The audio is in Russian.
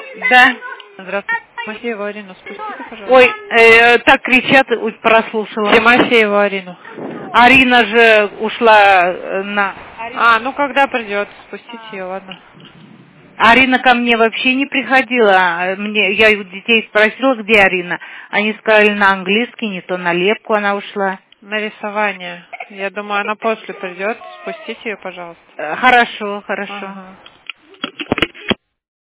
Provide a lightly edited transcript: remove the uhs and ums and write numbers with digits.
Да. Здравствуйте. Тимофееву Арину спустите, пожалуйста. Ой, так кричат, прослушала. Тимофееву Арину. Арина же ушла на... Ну когда придет, спустите ее, ладно. Арина ко мне вообще не приходила. Я у детей спросила, где Арина. Они сказали на английский, не то на лепку она ушла. На рисование. Я думаю, она после придет. Спустите ее, пожалуйста. Хорошо, хорошо. Ага.